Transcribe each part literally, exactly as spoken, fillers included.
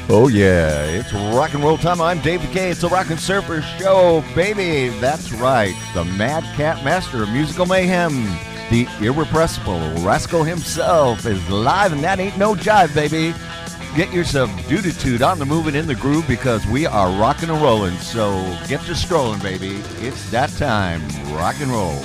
Oh yeah, it's rock and roll time. I'm Dave McKay. It's a Rock and Surfer Show, baby. That's right. The Mad Cat Master of Musical Mayhem, the irrepressible Rascal himself, is live, and that ain't no jive, baby. Get your subduitude on the move and in the groove because we are rocking and rolling. So get to strolling, baby. It's that time. Rock and roll.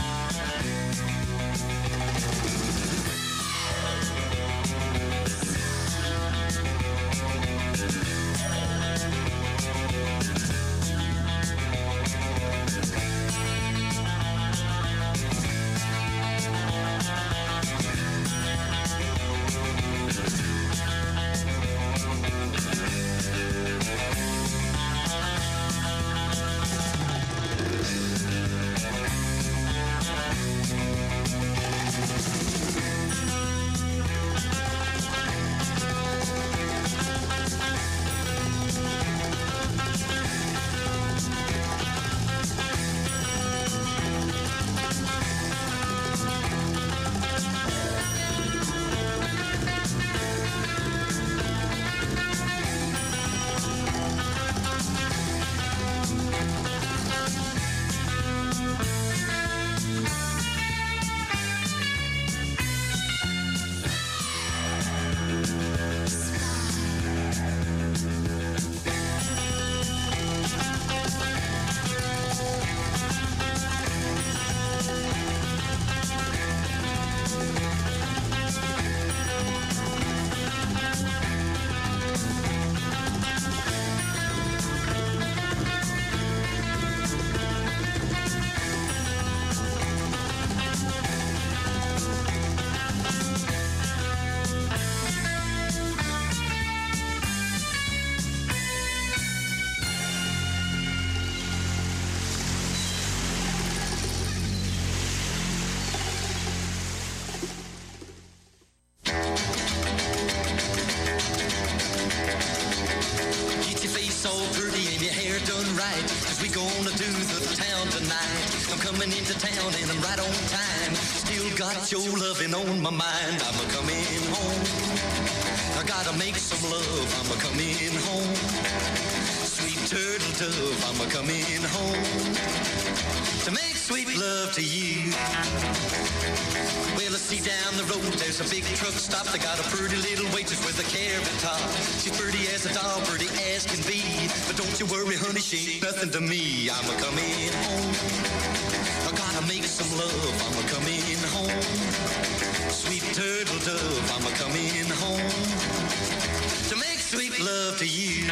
Your loving on my mind, I'm a coming home. I gotta make some love, I'm a coming home. Sweet turtle dove, I'm a coming home to make sweet love to you. Well, I see down the road, there's a big truck stop. They got a pretty little waitress with a carrot top. She's pretty as a doll, pretty as can be. But don't you worry, honey, she ain't nothing to me. I'm a coming home. I gotta make some love, I'm a coming home. Sweet turtle dove, I'm a coming home to make sweet love to you.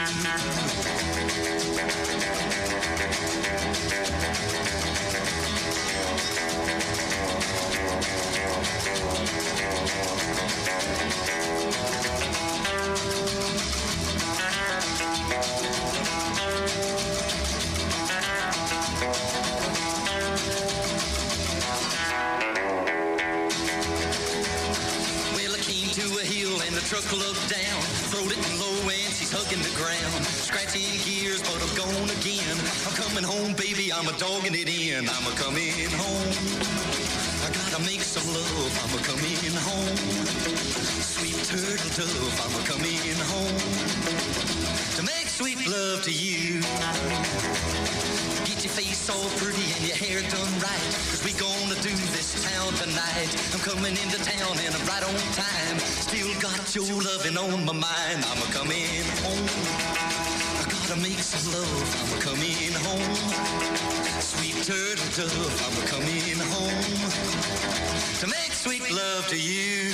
Truck looked down, throwed it low and she's hugging the ground. Scratching gears, but I'm gone again. I'm coming home, baby, I'm a dogging it in. I'm a coming home. I gotta make some love, I'm a coming home. Sweet turtle dove, I'm a coming home to make sweet love to you. Get your face all pretty and your hair done right, cause we gonna do this town tonight. I'm coming into town and I'm right on time. Still got your loving on my mind. I'm a coming home. I gotta make some love. I'm a coming home. Sweet turtle dove. I'm a coming home to make sweet love to you.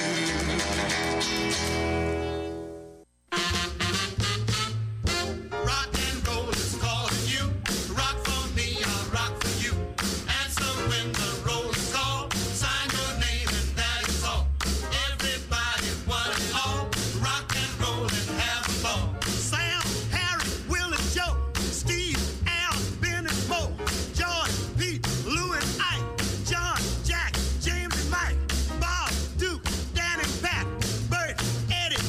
James and Mike, Bob, Duke, Dan and Pat, Bert, Eddie,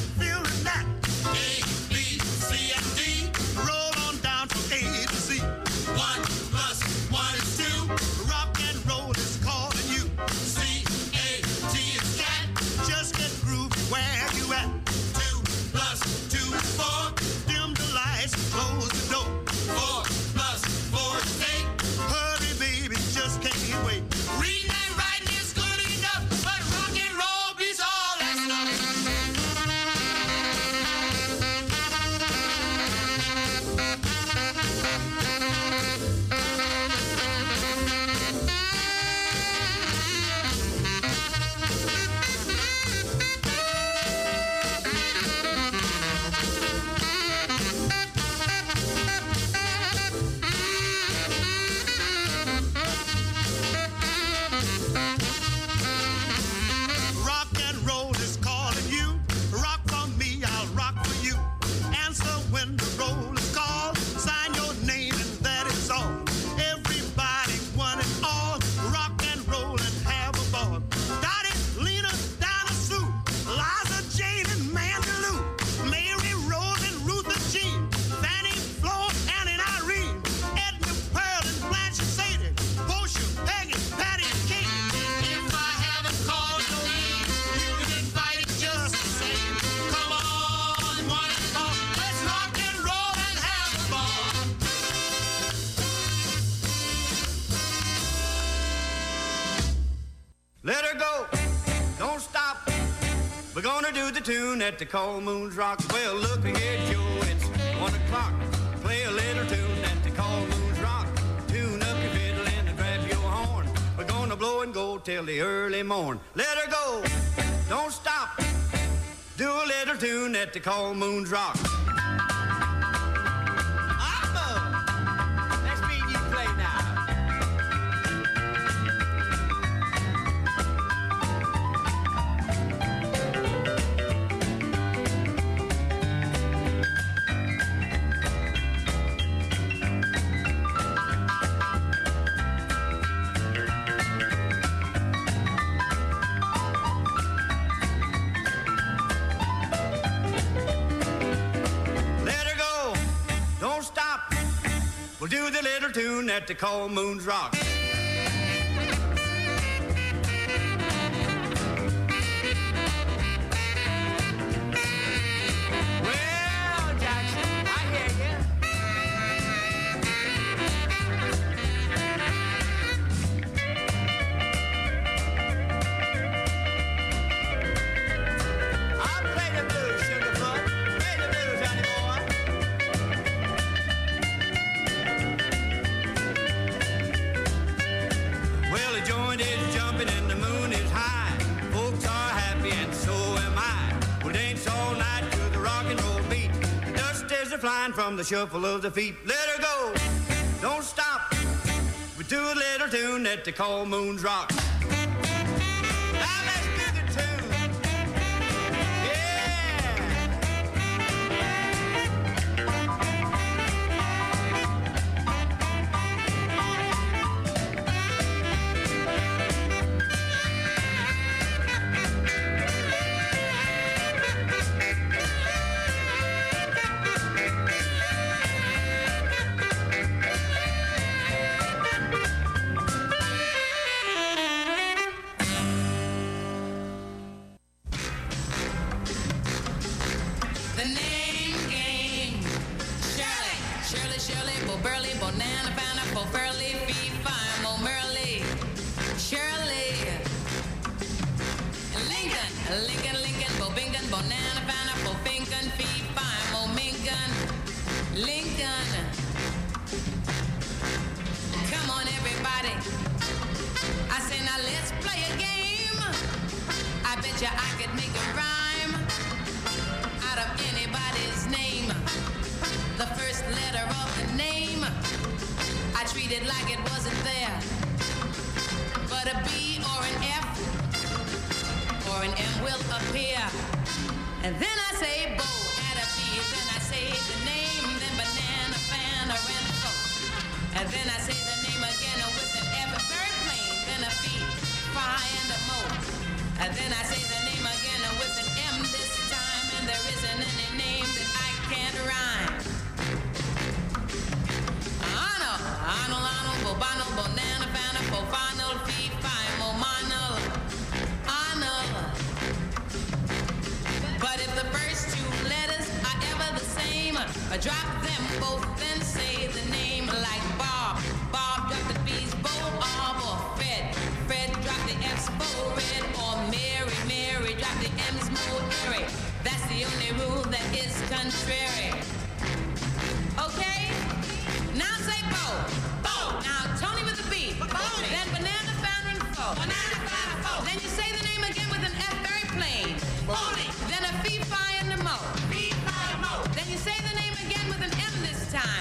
Let her go, don't stop. We're gonna do the tune at the Cold Moon's Rock. Well, look here, Joe, it's one o'clock. Play a little tune at the Cold Moon's Rock. Tune up your fiddle and grab your horn. We're gonna blow and go till the early morn. Let her go, don't stop. Do a little tune at the Cold Moon's Rock. We'll do the little tune at the Cold Moon's Rock. Well, Jackson, I hear you. I'll play the blues, Sugarfoot. Play the blues, honey boy. Well, the joint is jumping and the moon is high. Folks are happy and so am I. We'll dance all night to the rock and roll beat. The dust is a-flying from the shuffle of the feet. Let her go, don't stop. We do a little tune at the Cold Moon's Rock. Now let's do the tune. Yeah. The name game. Shirley, Shirley, Shirley, Bo Burley, Bonana, Banana, Bo Burley, Fee, Fine, Mo Merly, Shirley. Lincoln, Lincoln, Lincoln, Bo Bingon, Bonana, Banana, Bo Bingon, Fee, Fine, Mo Mingon, Lincoln. Come on, everybody. I say, now let's play a game. I bet you I could make a rhyme out of anybody's name. The first letter of the name I treat it like it wasn't there. But a B or an F or an M will appear. And then I say Bo at a B. Then I say the name, then banana, fan, or rainbow. And then I say the name again with an F, very plain. Then a B, Phi, and a Mo. And then I say the name again with an M this time. And there isn't any name that I can't rhyme. Arnold, Arnold, Arnold, Bobano, Bonana, Fana, Bofanal, Fee, Fi, Momanal, Arnold. But if the first two letters are ever the same, drop them both, then say the name like Bob. Bob, drop the B's, Bo, Bob, or Fred. Fred, drop the F's, Bo, Red, or Mary. Mary, drop the M's, Mo, Mary. That's the only rule that is contrary. Okay? Now say Bo. Bo. Now Tony with the B. Boney. Then banana, founder, and foe. Banana, founder, foe. Then you say the name again with an F, very plain. Boney. Then a fee, fi, and a mo. Fee, fi, and mo. Then you say the name again with an M this time.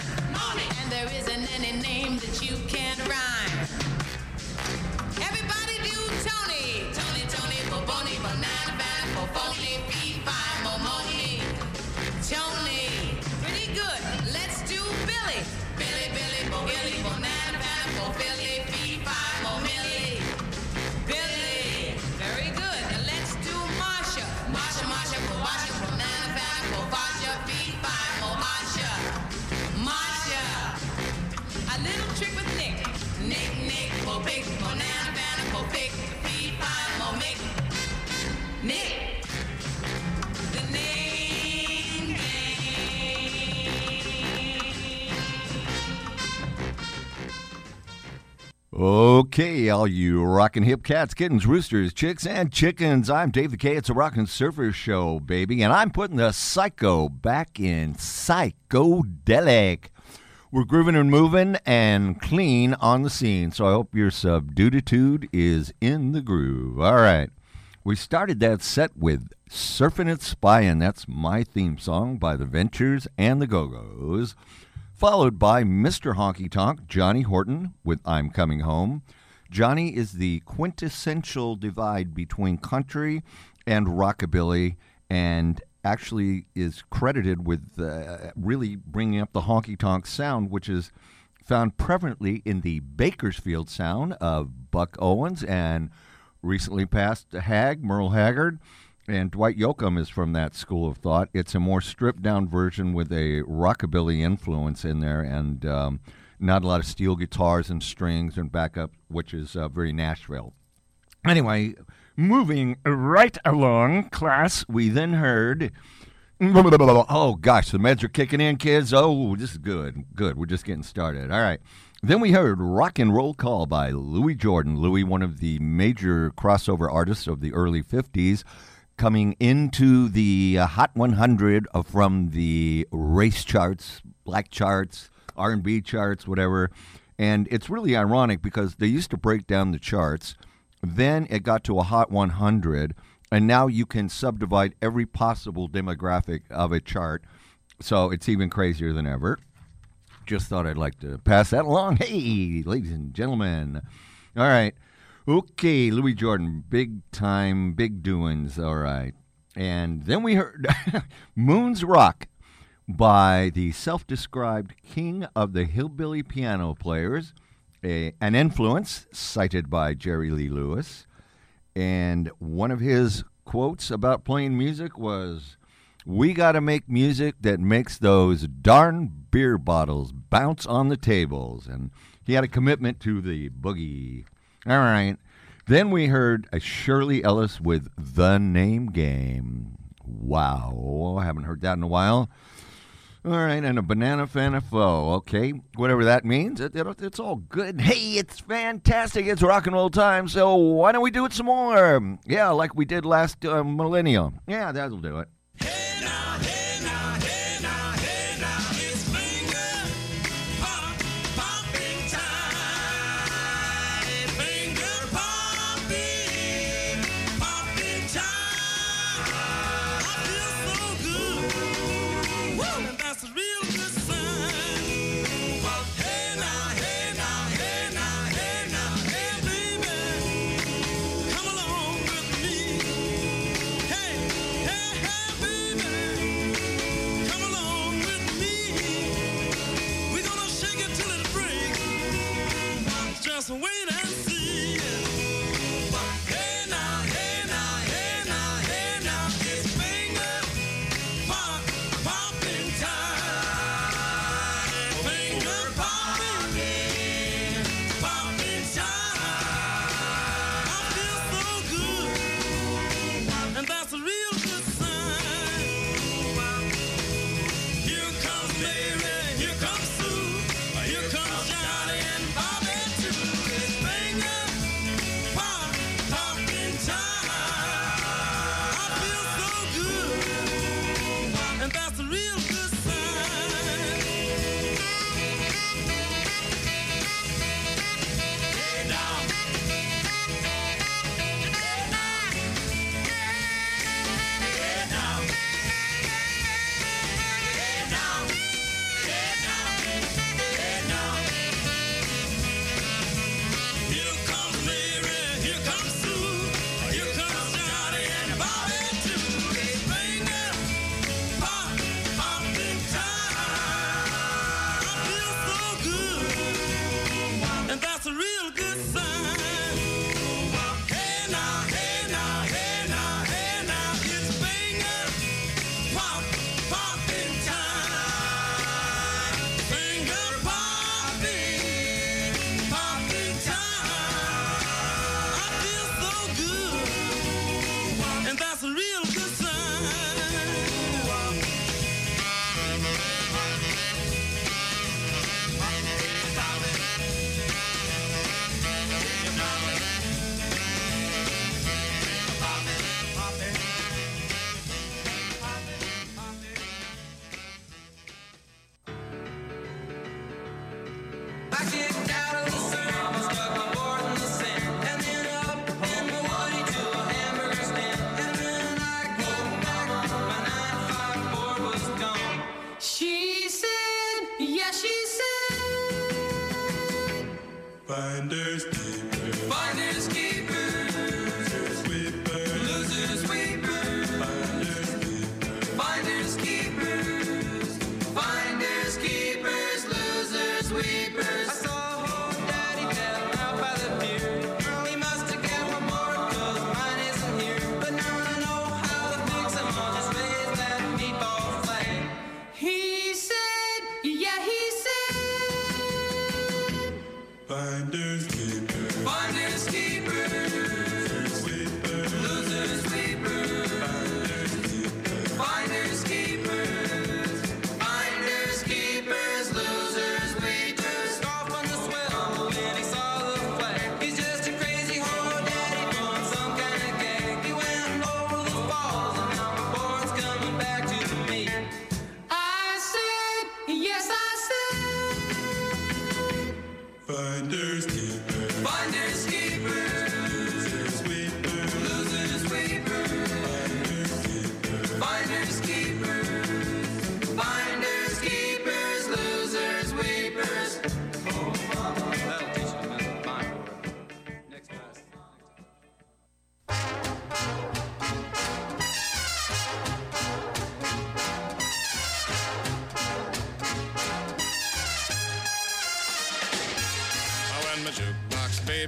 Okay, all you rockin' hip cats, kittens, roosters, chicks, and chickens. I'm Dave the K. It's a Rockin' Surfer Show, baby, and I'm putting the psycho back in psychedelic. We're grooving and moving and clean on the scene, so I hope your subduitude is in the groove. All right, we started that set with Surfin' and Spyin'. That's my theme song by the Ventures and the Go-Go's. Followed by Mister Honky Tonk, Johnny Horton, with I'm Coming Home. Johnny is the quintessential divide between country and rockabilly, and actually is credited with uh, really bringing up the honky tonk sound, which is found prevalently in the Bakersfield sound of Buck Owens and recently passed Hag, Merle Haggard. And Dwight Yoakam is from that school of thought. It's a more stripped-down version with a rockabilly influence in there, and um, not a lot of steel guitars and strings and backup, which is uh, very Nashville. Anyway, moving right along, class, we then heard... Oh, gosh, the meds are kicking in, kids. Oh, this is good. Good, we're just getting started. All right. Then we heard Rock and Roll Call by Louis Jordan. Louis, one of the major crossover artists of the early fifties, coming into the uh, Hot one hundred uh, from the race charts, black charts, R and B charts, whatever. And it's really ironic because they used to break down the charts. Then it got to a Hot one hundred, and now you can subdivide every possible demographic of a chart. So it's even crazier than ever. Just thought I'd like to pass that along. Hey, ladies and gentlemen. All right. Okay, Louis Jordan, big time, big doings, all right. And then we heard Moon's Rock by the self-described king of the hillbilly piano players, a, an influence cited by Jerry Lee Lewis. And one of his quotes about playing music was, "We got to make music that makes those darn beer bottles bounce on the tables." And he had a commitment to the boogie. All right. Then we heard a Shirley Ellis with The Name Game. Wow. I haven't heard that in a while. All right. And a Banana Fana Foe. Okay. Whatever that means. It, it, it's all good. Hey, it's fantastic. It's rock and roll time. So why don't we do it some more? Yeah, like we did last uh, millennium. Yeah, that'll do it. Hey now, hey now, hey now, hey now, it's finger pop, popping time. Finger popping, popping time. I feel so good. Woo, and that's a real good sign. Hey now, hey now, hey now, hey now, hey baby, come along with me. Hey, hey, hey.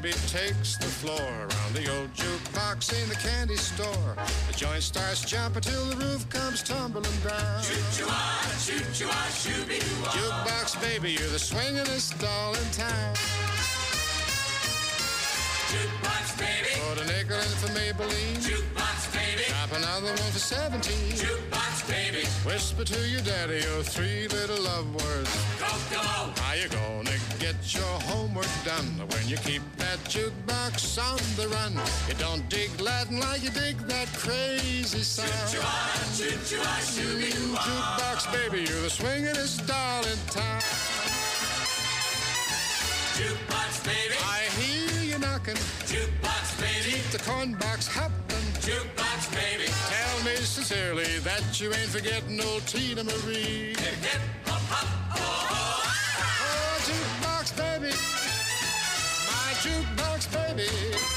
baby takes the floor around the old jukebox in the candy store. The joint starts jumping till the roof comes tumbling down. Choo-choo-ah, choo-choo-ah, shoo-be-doo-ah. Jukebox baby, you're the swingin'est doll in town. Jukebox baby. Put a nickel in for Maybelline. Jukebox baby. Drop another one for seventeen. Jukebox baby. Whisper to your daddy your three little love words. Go-go. How you gonna get your homework done when you keep that jukebox on the run? You don't dig Latin like you dig that crazy sound. Choo-choo-ah, choo-choo-ah, shoo-be-doo-ah. Jukebox baby, you're the swingin'est doll in town. Jukebox baby. I hear you knocking. Jukebox baby. Keep the corn box hopping. Jukebox baby. Tell me sincerely that you ain't forgetting old Tina Marie. Hip, hip, hop, hop, oh, oh. Oh, jukebox baby, my jukebox baby,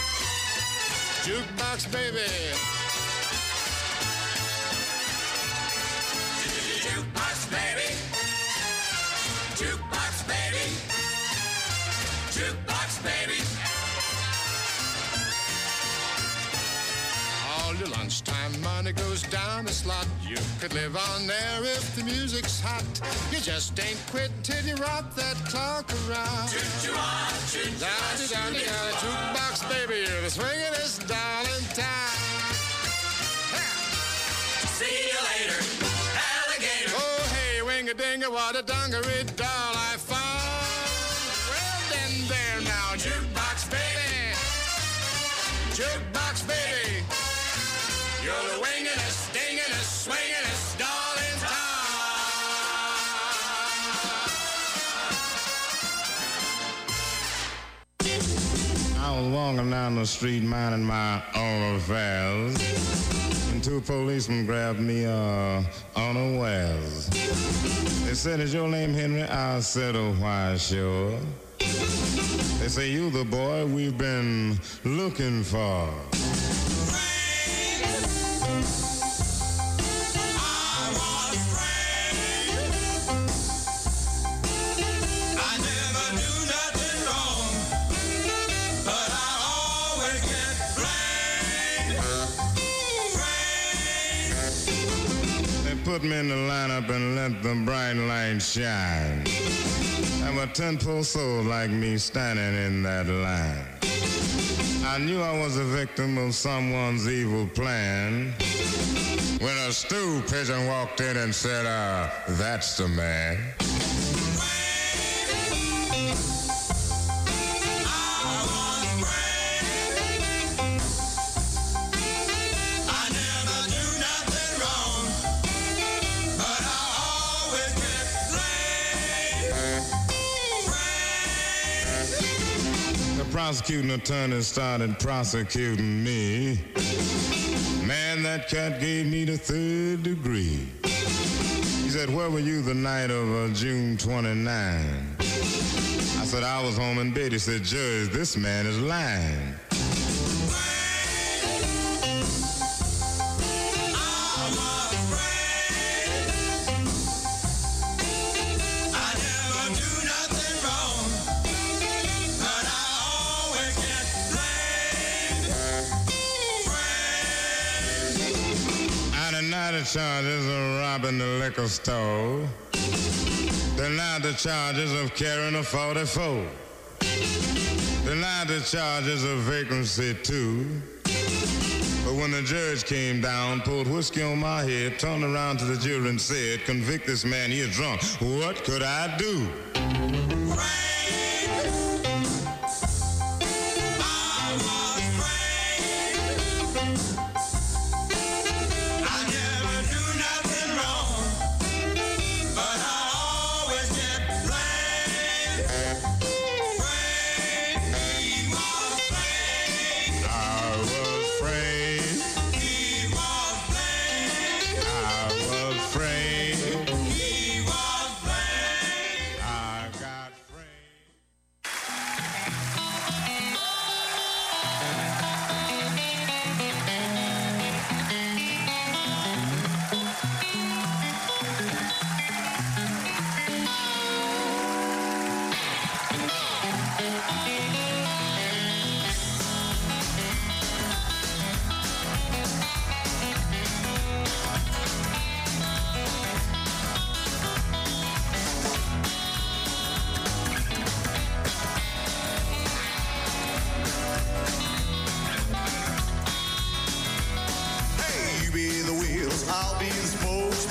jukebox baby. Jukebox baby. Jukebox baby. Jukebox baby. All your lunchtime money goes down the slot. You could live on there if the music's hot. You just ain't quitting till you rock that clock around. Choo-choo-ah, choo-choo-ah, Down, down, down, jukebox baby, you're the swingin'est doll in town. see you later, alligator. Oh, hey, wing-a-ding-a, what a dungaree doll I found. Well, then there now, jukebox baby, jukebox baby. You're the wingingest, dingingest, swingingest doll in town. I was walking down the street minding my own affairs, and two policemen grabbed me uh, unawares. They said, "Is your name Henry?" I said, "Oh, why, sure." They say, "You the boy we've been looking for." Put me in the lineup and let the bright light shine. There were ten poor souls like me standing in that line. I knew I was a victim of someone's evil plan when a stew pigeon walked in and said, uh, "That's the man." Prosecuting attorney started prosecuting me. Man, that cat gave me the third degree. He said, "Where were you the night of uh, June twenty-ninth?" I said, "I was home in bed." He said, "Judge, this man is lying." The charges of robbing the liquor store. Denied the charges of carrying a forty-four. Denied the charges of vagrancy too. But when the judge came down, poured whiskey on my head, turned around to the jury and said, "Convict this man, he is drunk. What could I do?"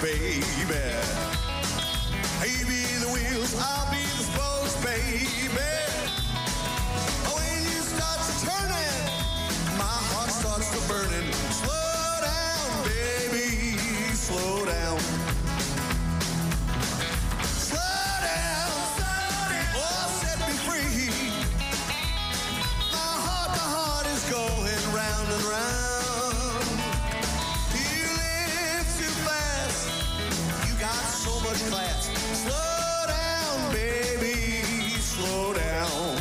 baby. You be the wheels, I'll be the spokes, baby. When you start to turning, my heart starts to burning. Slow down, baby, slow down. Slow down, slow down. Oh, set me free. My heart, my heart is going round and round. You live too fast. You got so much class. Slow down, baby, slow down.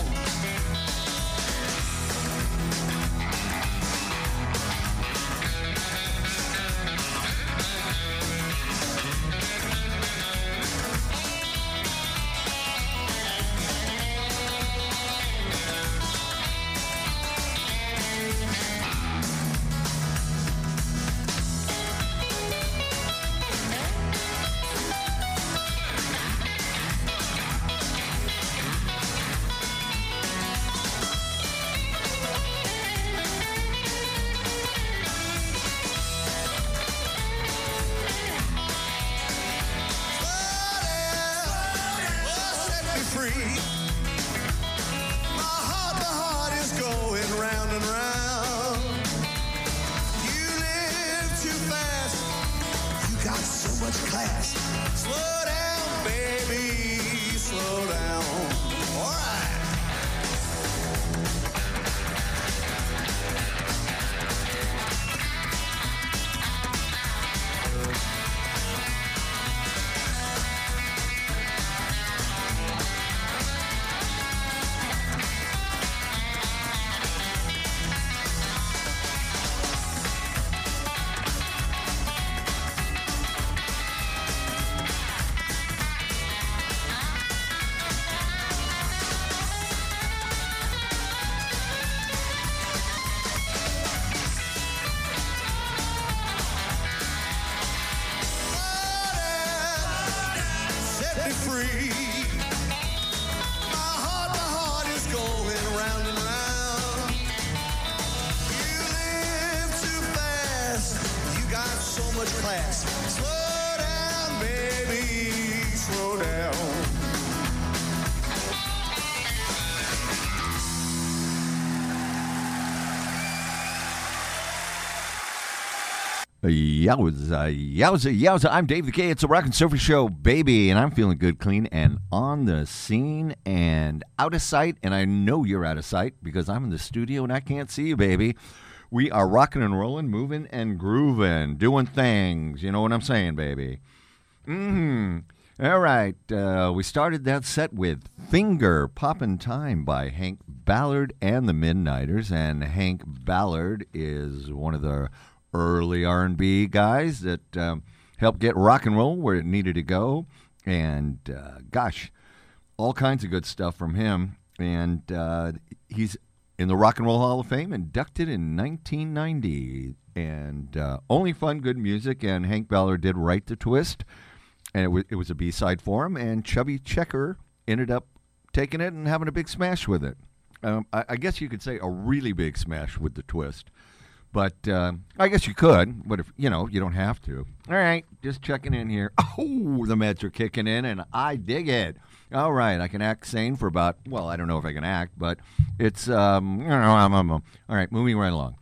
Yowza, yowza, yowza. I'm Dave the K. It's a Rock and Surfer Show, baby. And I'm feeling good, clean, and on the scene and out of sight. And I know you're out of sight because I'm in the studio and I can't see you, baby. We are rocking and rolling, moving and grooving, doing things. You know what I'm saying, baby? Mm-hmm. All right. Uh, we started that set with Finger Poppin' Time by Hank Ballard and the Midnighters. And Hank Ballard is one of the early R and B guys that um, helped get rock and roll where it needed to go. And, uh, gosh, all kinds of good stuff from him. And uh, he's in the Rock and Roll Hall of Fame, inducted in nineteen ninety. And uh, only fun, good music. And Hank Ballard did write the twist. And it, w- it was a B-side for him. And Chubby Checker ended up taking it and having a big smash with it. Um, I-, I guess you could say a really big smash with the twist. But uh, I guess you could, but if you know, you don't have to. All right, just checking in here. Oh, the meds are kicking in, and I dig it. All right, I can act sane for about, well, I don't know if I can act, but it's, um, you know, I'm, I'm, I'm, all right, moving right along.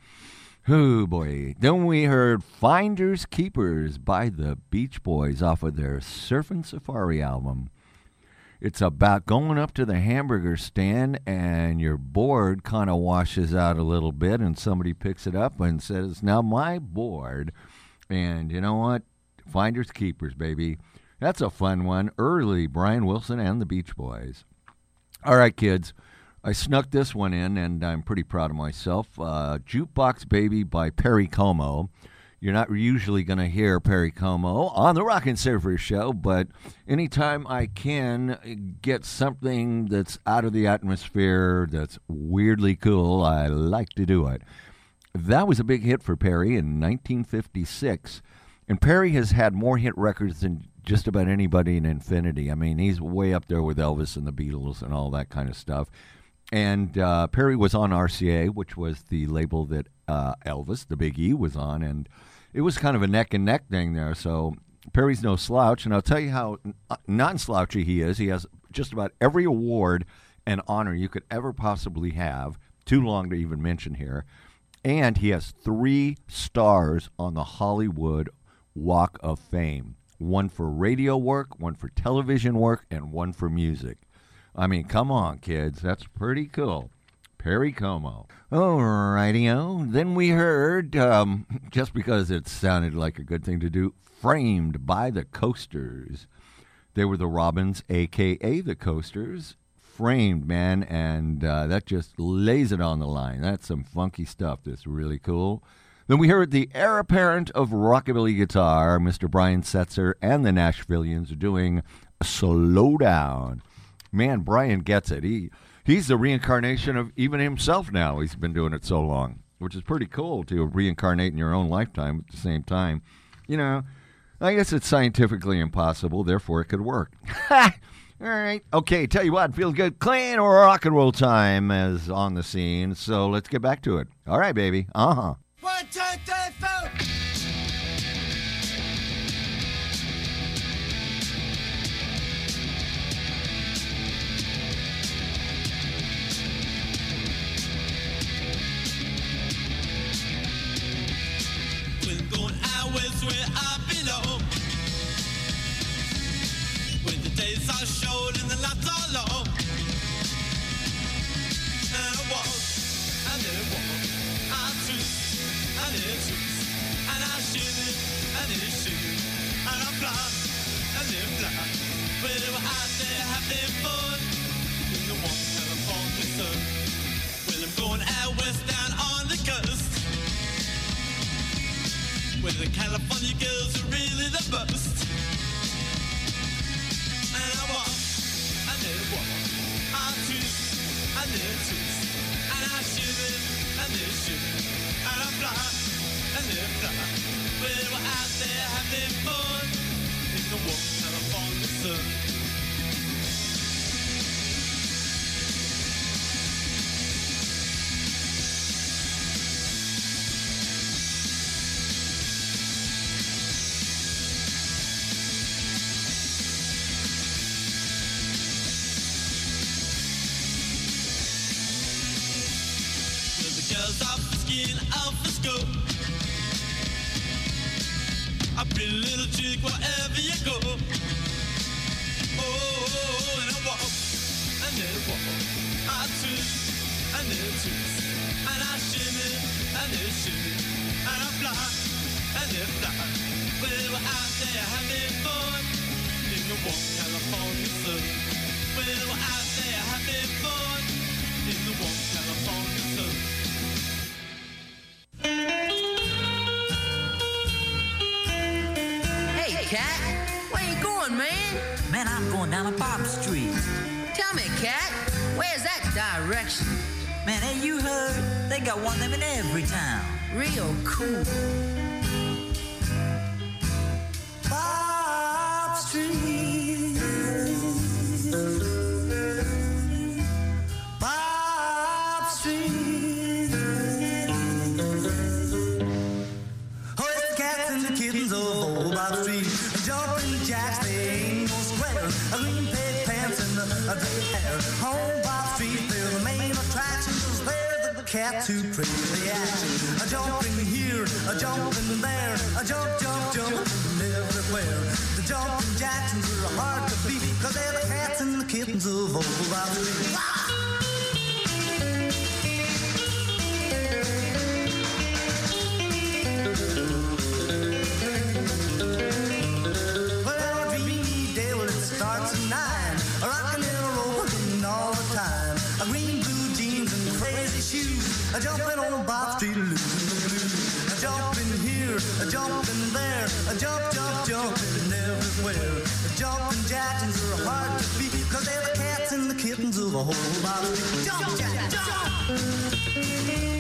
Oh, boy. Then we heard Finders Keepers by the Beach Boys off of their Surfin' Safari album. It's about going up to the hamburger stand and your board kind of washes out a little bit and somebody picks it up and says, now my board. And you know what? Finders Keepers, baby. That's a fun one. Early Brian Wilson and the Beach Boys. All right, kids. I snuck this one in, and I'm pretty proud of myself. Uh, Jukebox Baby by Perry Como. You're not usually going to hear Perry Como on the Rockin' Surfer Show, but anytime I can get something that's out of the atmosphere, that's weirdly cool, I like to do it. That was a big hit for Perry in nineteen fifty-six, and Perry has had more hit records than just about anybody in Infinity. I mean, he's way up there with Elvis and the Beatles and all that kind of stuff. And uh, Perry was on R C A, which was the label that uh, Elvis, the Big E, was on, and it was kind of a neck-and-neck thing there. So Perry's no slouch, and I'll tell you how non-slouchy he is. He has just about every award and honor you could ever possibly have. Too long to even mention here. And he has three stars on the Hollywood Walk of Fame. One for radio work, one for television work, and one for music. I mean, come on, kids. That's pretty cool. Perry Como. All righty-o. Then we heard, um, just because it sounded like a good thing to do, Framed by the Coasters. They were the Robins, a k a the Coasters. Framed, man, and uh, that just lays it on the line. That's some funky stuff that's really cool. Then we heard the heir apparent of rockabilly guitar, Mister Brian Setzer, and the Nashvillians doing Slow Down. Man, Brian gets it. He He's the reincarnation of even himself now. He's been doing it so long, which is pretty cool to reincarnate in your own lifetime at the same time. You know, I guess it's scientifically impossible, therefore it could work. All right. Okay, tell you what, feels good. Clean rock and roll time is on the scene, so let's get back to it. All right, baby. Uh-huh. One, two, three, four. We're going out west where I belong. When the days are short and the nights are long. And I walk, and then I walk, I twist, and then I twist, and I shimmy, and then I shimmy, and I fly, and then I fly. When we're out there having fun, in the warm California sun. Well, I'm going out west down on the coast. Where the California girls are really the best. And I walk, I never walk, I twist, I never twist, and I shimmy, I never shimmy, and I fly, I never fly. When we're out there having fun, in the warm California sun. Girls off the skin, off the scope. A pretty little chick wherever you go. Oh, and I walk, and then I walk. I twist, and then I twist, and I shimmy, and then I shimmy, and I fly, and then I fly. Well, we're out there having fun in the warm California sun. Well, we're out there having fun in the warm California sun. Hey, Cat, where you going, man? Man, I'm going down a Bob Street. Tell me, Cat, where's that direction? Man, ain't you heard? They got one of them in every town. Real cool. Bob Street. Bob Street. Oh, it's the cats and the kittens of old Bob Street. Jumping jacks, they ain't no square. A green pig pants and a, a gray hair. On Bob Street, they're the main attraction. 'Cause they're the cats who create the action. A jumping here, a jumping there, a jump, jump, jumping everywhere. The jumping Jacksons are hard to beat. 'Cause they're the cats and the kittens of old Bob Street. Well, a dreamy day, well, it starts at nine. A rockin' and a rollin' all the time. A green blue jeans and crazy shoes. A jumpin' on Bob Street, losing the blues. A jumpin' here, a jumpin' there. A jump, jump, jumpin' everywhere. The jumpin' Jacksons are hard to beat. 'Cause they're the cats and the kittens of a whole Bob Street. Jump, Jack, jump!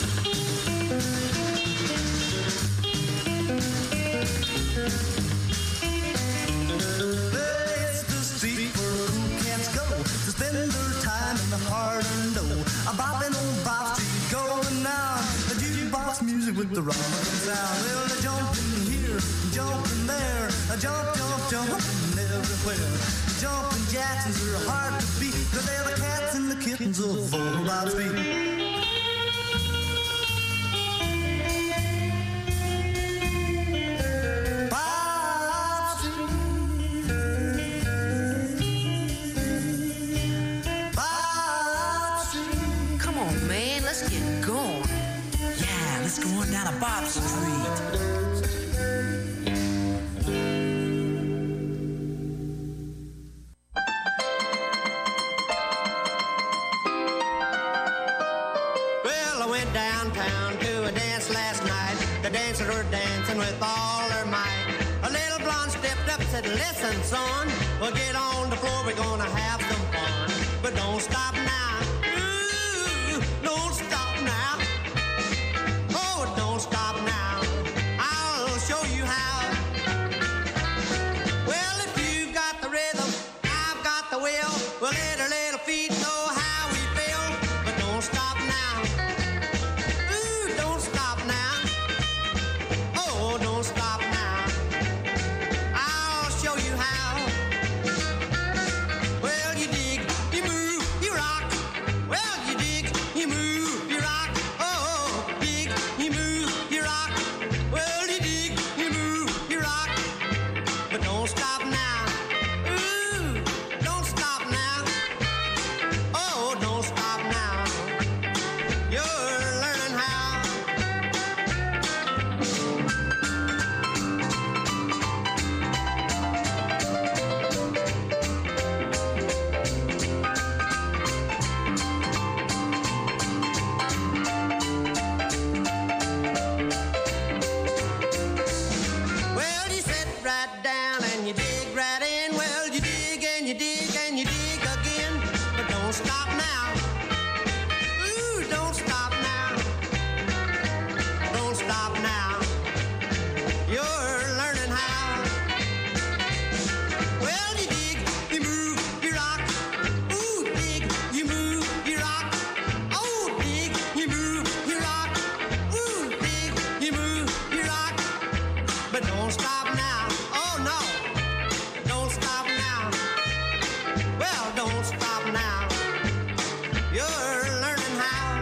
It's the street where cool cats go to spend their time in the hard earned dough. I'm bopping on Bob Street, going on. The jukebox music with the rockin' sound. Well, they're jumping here, here, jumping there, jump, jump, jumping everywhere. Jumping Jacksons are hard to beat, cause they're the cats and the kittens of all about feet. Let's get going. Yeah, let's go on down to Bob Street. Well, I went downtown to a dance last night. The dancers were dancing with all their might. A little blonde stepped up and said, listen, son, we'll get on the floor, we're gonna have some fun. But don't stop now. Don't stop now. Oh, don't stop now. I'll show you how. Well, if you've got the rhythm, I've got the will. We'll let our little feet know how we feel. But don't stop now. Ooh, don't stop now. Oh, don't stop now. I'll show you how. Well, you dig, you move, you rock. Well, you dig, you move, you rock. Oh, dig, you move, you rock. Well, you dig, you move, you rock. But don't stop now. Ooh, don't stop now. Oh, don't stop now. You're learning how. Well, you sit right down and you dig right in. Well, you dig and you dig and you dig again. But don't stop now. Ooh, don't stop now. Don't stop now. You're learning how. Well, you dig, you move, you rock. Ooh, dig, you move, you rock. Oh, dig, you move, you rock. Ooh, dig, you move, you rock. But don't stop now. Oh, no. Don't stop now. Well, don't stop now. You're learning how.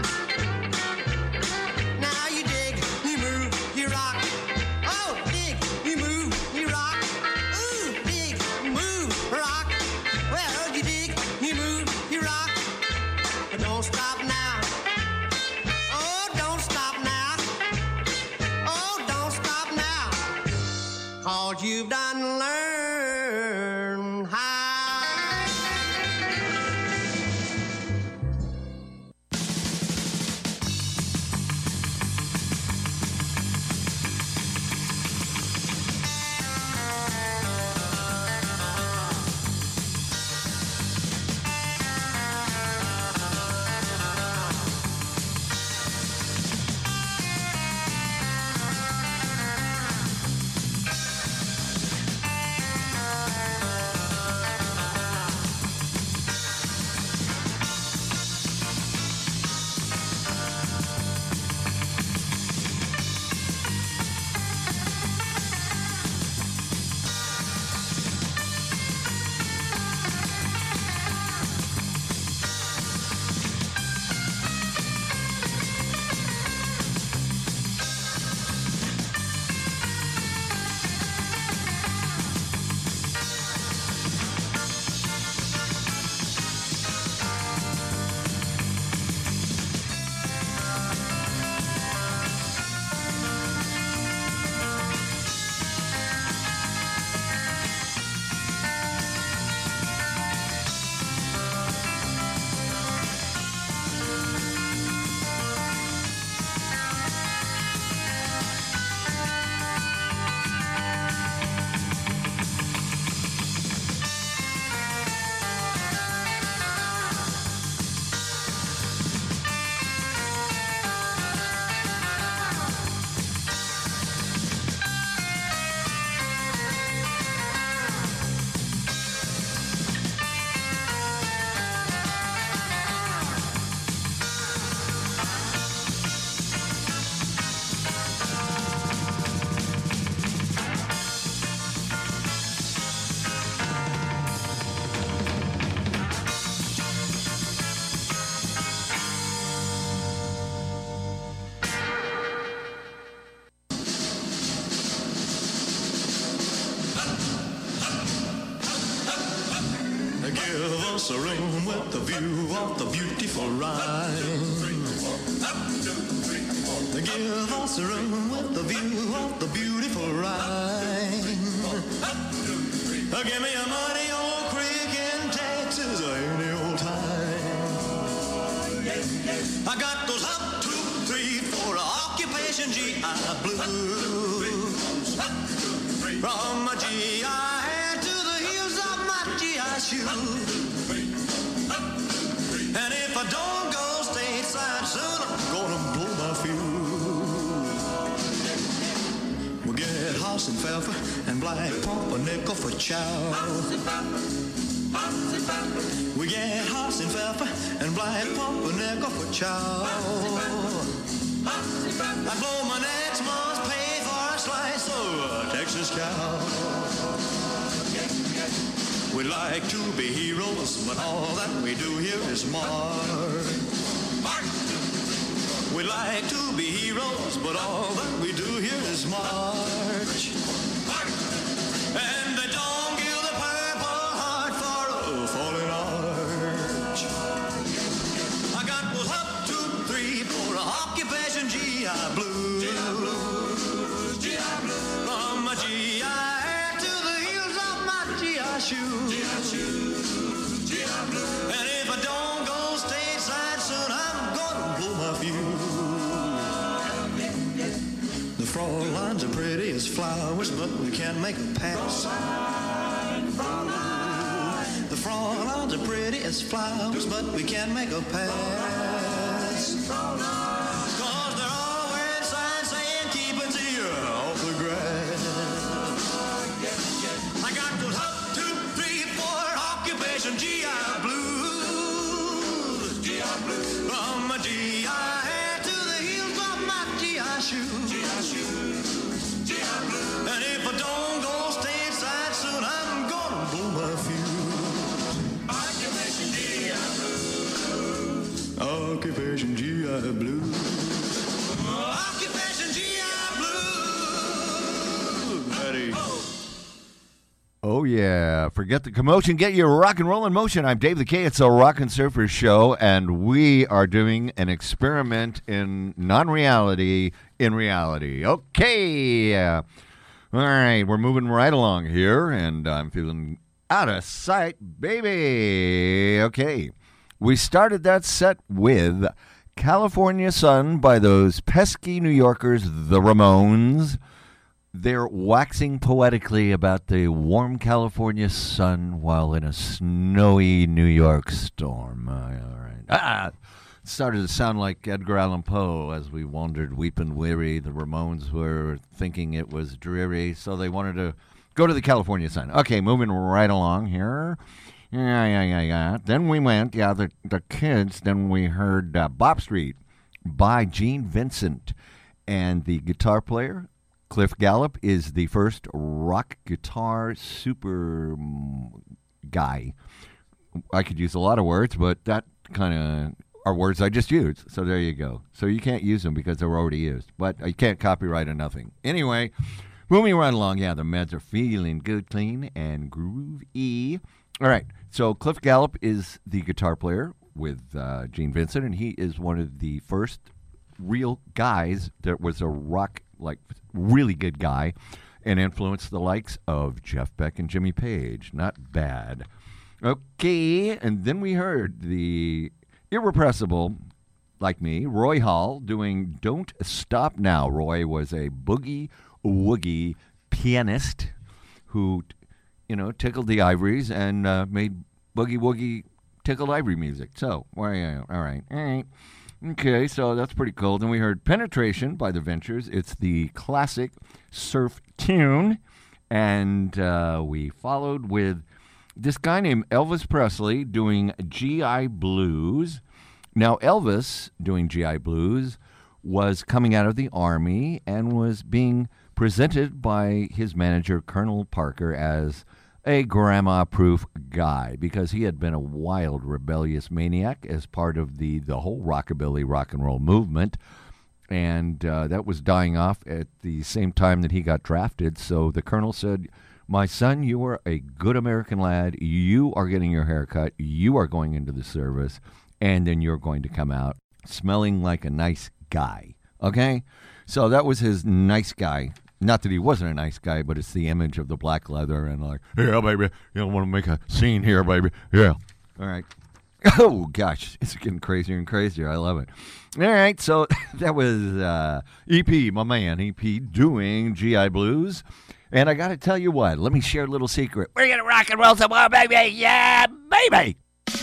Now you dig, you move, you rock. Oh, dig, you move, you rock. Ooh, dig, move, rock. Well, you dig, you move, you rock. But don't stop now. Oh, don't stop now. Oh, don't stop now. Cause you've done learned how. Give us a room with a view of the beautiful Rhine. Give us a room with a view of the beautiful Rhine. Give me a muddy old creek in Texas any old time. I got those up, two, three, four occupation G I blues. From my G I hair to the heels of my G I shoes. And if I don't go stateside soon, I'm gonna blow my fuse. We'll get House and Pfeffer and Black Pumpernickel for chow. We get House and Pfeffer and Black Pumpernickel for chow. I blow my next month's pay for a slice of Texas cow. We like to be heroes, but all that we do here is march. We like to be heroes, but all that we do here is march. And they don't give the Purple Heart for a fallen arch. I got those up, two, three, four occupation G I blues. G I blues. From my G I hair to the heels of my G I shoes. G I shoes. G I blues. And if I don't go stateside soon, I'm gonna blow my fuse. The frog lines are pretty as flowers, but we can't make a pass. The frog lines are pretty as flowers, but we can't make a pass. Cause they're all wearing signs saying keep it here off the grass. I got those up, two, three, four occupation G I blues. G I blues. From my G I hair to the heels of my G I shoes. G I shoes. G I blues. And if I don't go stateside soon, I'm gonna blow my fuse. Occupation G I blues. Occupation G I blues. Occupation G I blues. Ready. Oh, yeah. Forget the commotion. Get your rock and roll in motion. I'm Dave the K. It's a Rock and Surfer show, and we are doing an experiment in non-reality in reality. Okay. Uh, all right. We're moving right along here, and I'm feeling out of sight, baby. Okay. We started that set with California Sun by those pesky New Yorkers, the Ramones. They're waxing poetically about the warm California sun while in a snowy New York storm. Uh, all right. Ah, it started to sound like Edgar Allan Poe as we wandered weeping weary. The Ramones were thinking it was dreary, so they wanted to go to the California sun. Okay, moving right along here. Yeah, yeah, yeah, yeah. Then we went, yeah, the, the kids, then we heard uh, Bop Street by Gene Vincent. And the guitar player, Cliff Gallup, is the first rock guitar super guy. I could use a lot of words, but that kind of are words I just used. So there you go. So you can't use them because they were already used. But you can't copyright or nothing. Anyway, moving right along. Yeah, the meds are feeling good, clean, and groovy. All right. So Cliff Gallup is the guitar player with uh, Gene Vincent, and he is one of the first real guys that was a rock, like, really good guy and influenced the likes of Jeff Beck and Jimmy Page. Not bad. Okay, and then we heard the irrepressible, like me, Roy Hall, doing Don't Stop Now. Roy was a boogie-woogie pianist who, you know, tickled the ivories and uh, made boogie-woogie tickled ivory music. So, all right, all right, all right. Okay, so that's pretty cool. Then we heard Penetration by The Ventures. It's the classic surf tune. And uh, we followed with this guy named Elvis Presley doing G I Blues. Now, Elvis doing G I Blues was coming out of the Army and was being presented by his manager, Colonel Parker, as a grandma-proof guy because he had been a wild, rebellious maniac as part of the, the whole rockabilly rock and roll movement. And uh, that was dying off at the same time that he got drafted. So the colonel said, My son, you are a good American lad. You are getting your hair cut. You are going into the service. And then you're going to come out smelling like a nice guy. Okay? So that was his nice guy. Not that he wasn't a nice guy, but it's the image of the black leather and like, yeah, baby, you don't want to make a scene here, baby. Yeah. All right. Oh, gosh. It's getting crazier and crazier. I love it. All right. So that was uh, E P, my man, E P doing G I Blues. And I got to tell you what. Let me share a little secret. We're going to rock and roll some more, baby. Yeah, baby.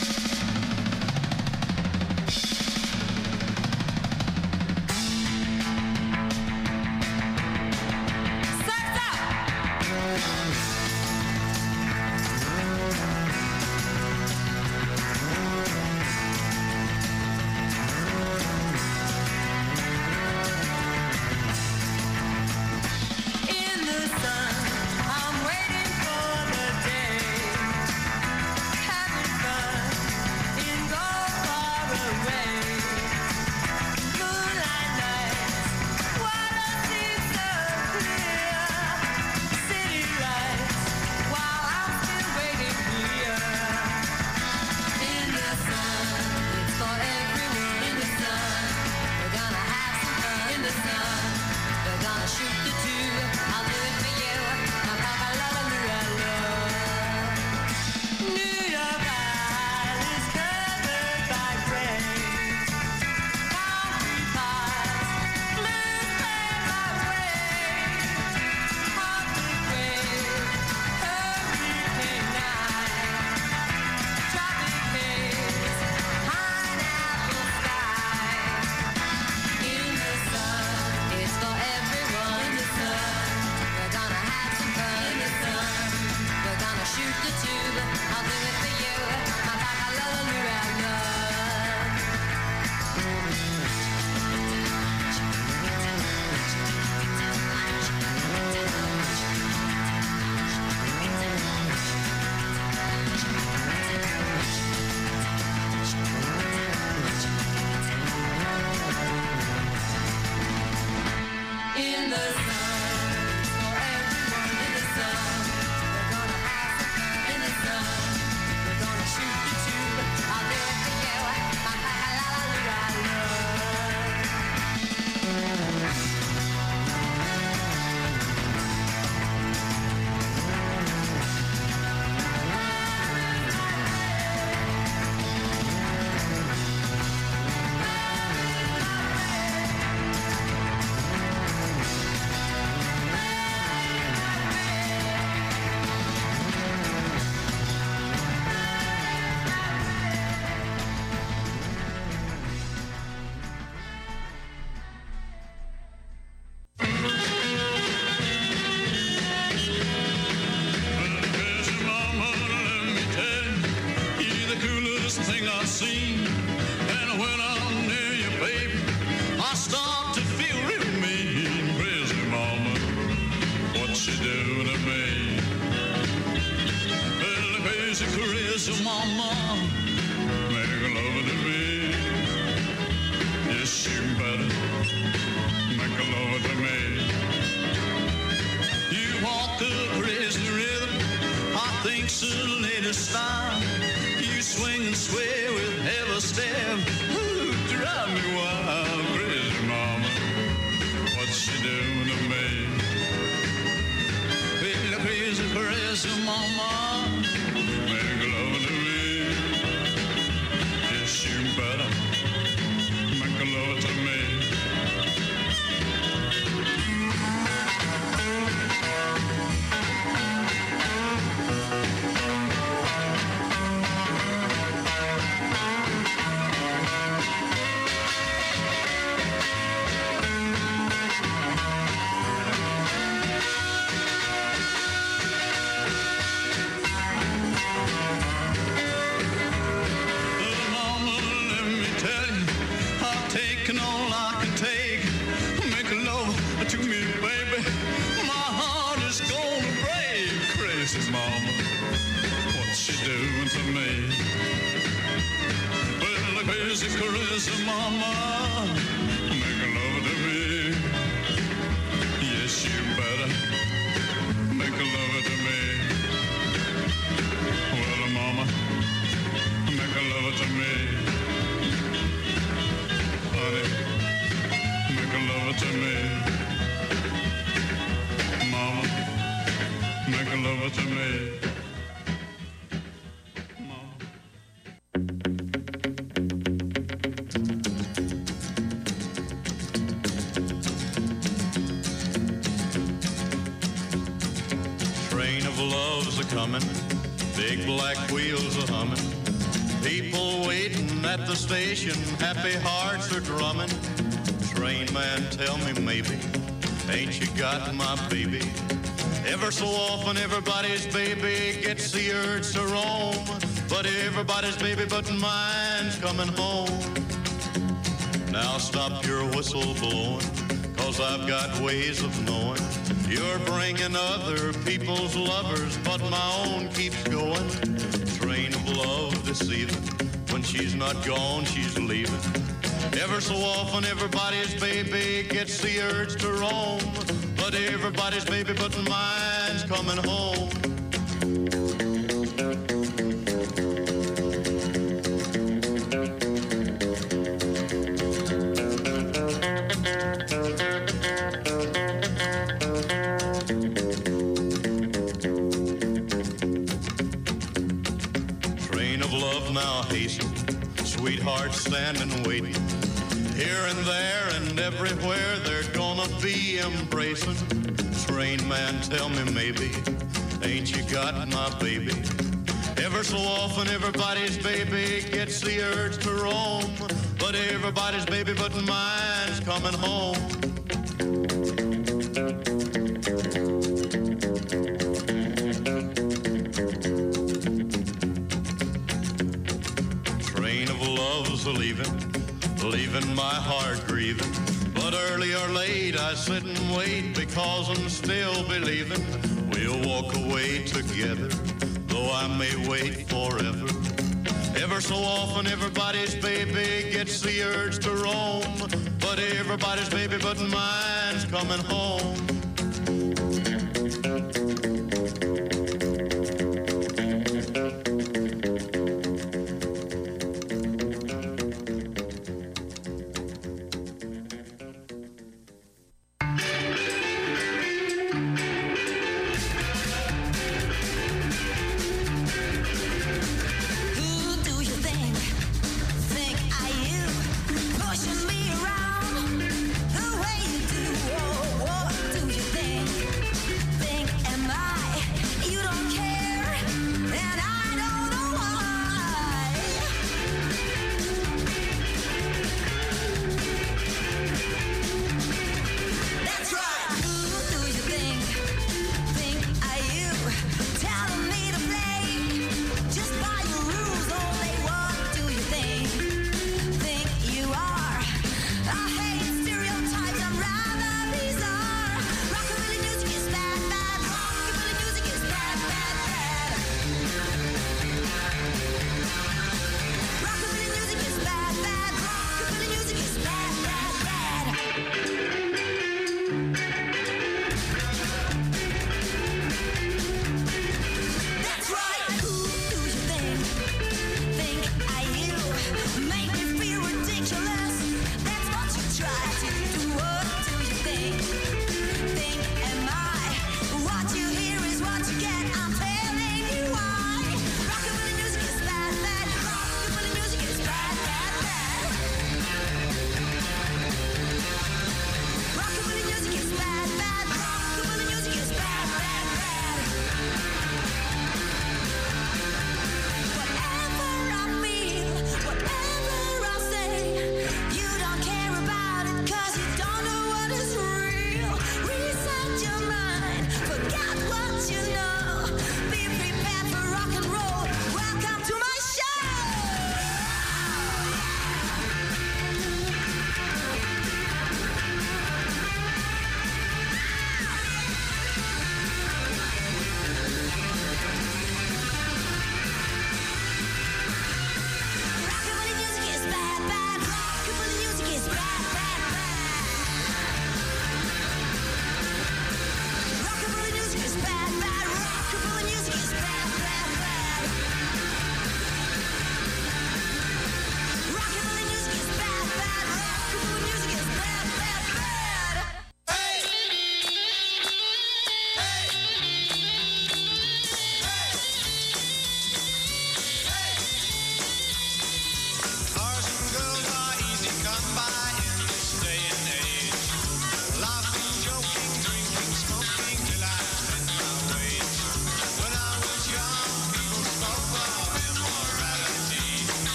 In the sun, I'm waiting for the day. Having fun in go far away. Moonlight nights, water seems so clear. City lights, while I'm still waiting here. In the sun, it's for everyone. In the sun, we're gonna have some fun. In the sun, we're gonna shoot the tube. I'll do it for you. My papa, la la la la. New York Isle is covered by grace. Concrete pies, blues played by waves. Heartbeat wave, hurricane night. Tropic haze, pineapple sky. In the sun, it's for everyone. In the sun, we're gonna have some fun. In the sun, we're gonna shoot the tube. I'll do it for you. My papa, la la la la. In the sun, for everyone. In the sun, we're gonna have some fun. In the sun, we're gonna shoot the tube. I'll do it for you. My papa, la la la la. Crazy mama, let me tell you, you're the coolest thing I've seen. And when I'm near you, baby, I start to feel real mean. Crazy mama, what you do to me? Well, crazy, crazy mama, make love to me. Yes, you better make love to me. You walk the crazy rhythm, I think's the latest style. You swing and sway with every step, ooh, drive me wild. Crazy mama, what you doing to me? Well, crazy, crazy mama, make love to me. Yes, you better make love to me. Little mama, let me tell you, I've taken all I can take. Make love to me, baby. My heart is gonna break. Crazy mama, what you doing to me? Well, crazy, crazy mama, make love to me. Yes, you better make love to me. of love's a-comin', big black wheels a-hummin', people waiting at the station, happy hearts are drumming. Train man, tell me maybe, ain't you got my baby? Ever so often everybody's baby gets the urge to roam, but everybody's baby but mine's coming home. Now stop your whistle blowing, cause I've got ways of knowing you're bringing other people's lovers, but my own keeps going. Train of love deceiving, when she's not gone, she's leaving. Ever so often everybody's baby gets the urge to roam, but everybody's baby but mine's coming home. Now hasten, sweethearts standing waiting. Here and there and everywhere they're gonna be embracing. Train man, tell me maybe, ain't you got my baby? Ever so often everybody's baby gets the urge to roam, but everybody's baby but mine's coming home. Leaving, leaving my heart grieving, but early or late I sit and wait because I'm still believing we'll walk away together, though I may wait forever. Ever so often everybody's baby gets the urge to roam, but everybody's baby but mine's coming home. Pushing me around the way you do. Oh, what do you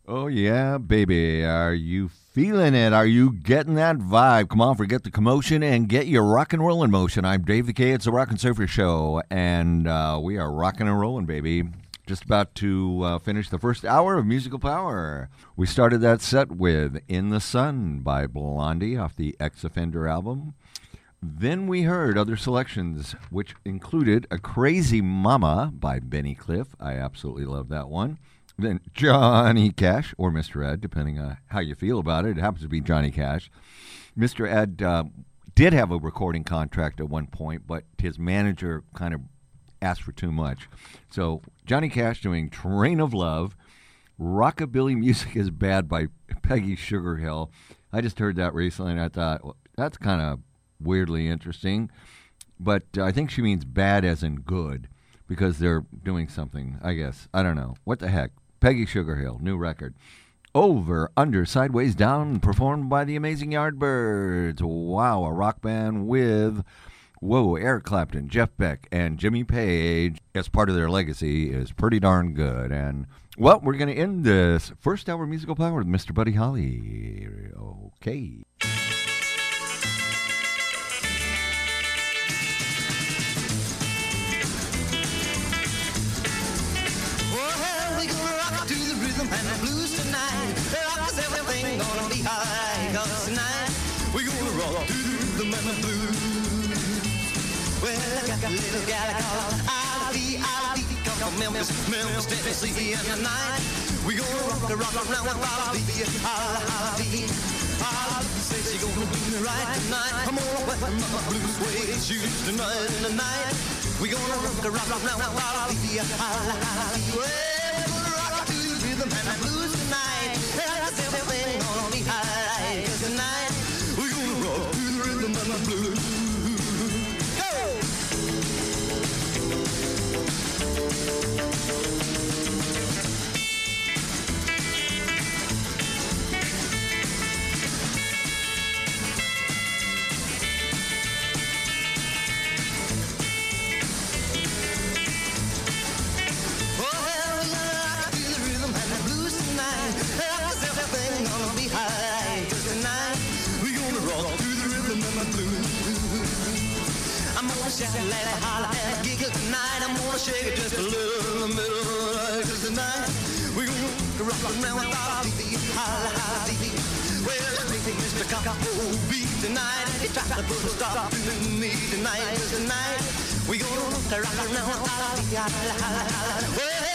Oh, yeah, baby. Are you feeling it? Are you getting that vibe? Come on, forget the commotion and get your rock and roll in motion. I'm Dave the K. It's a Rock and Surfer Show, and uh, we are rocking and rolling, baby. Just about to uh, finish the first hour of Musical Power. We started that set with In the Sun by Blondie off the Ex-Offender album. Then we heard other selections, which included A Crazy Mama by Benny Cliff. I absolutely love that one. Then Johnny Cash, or Mister Ed, depending on how you feel about it. It happens to be Johnny Cash. Mister Ed uh, did have a recording contract at one point, but his manager kind of asked for too much. So Johnny Cash doing Train of Love. Rockabilly Music is Bad by Peggy Sugarhill. I just heard that recently, and I thought, well, that's kind of weirdly interesting. But uh, I think she means bad as in good, because they're doing something, I guess. I don't know. What the heck? Peggy Sugarhill, new record. Over, Under, Sideways, Down, performed by the Amazing Yardbirds. Wow, a rock band with, whoa, Eric Clapton, Jeff Beck, and Jimmy Page as part of their legacy is pretty darn good. And, well, we're going to end this first hour of Musical Power with Mister Buddy Holly. Okay. And the blues tonight, rock is everything gonna be alright. Cause tonight, we're gonna rock to the rhythm and the blues. Well, I got a little gal called Ali, Ali, come from Memphis, Memphis, Tennessee. And tonight, we're gonna rock the rock around with Ali, Ali, Ali. Ali says she's gonna do me right tonight. I'm gonna wear my blue suede shoes tonight. And tonight, we're gonna rock the rock around with Ali, Ali, Ali. And the blues tonight, that's everything gonna be alright. Cause tonight, we're gonna rock to the rhythm and the blues. Go! Shout, let it holler and giggle tonight. I'm gonna shake it just a little in the middle of the night. Cause tonight, we're gonna rock around with our baby, holla, holla, baby. Well, I think Mister Cockapoo beat tonight. He tried to put a stop to me tonight. Cause tonight, we're gonna rock around with our baby, holla, holla, holla. Well,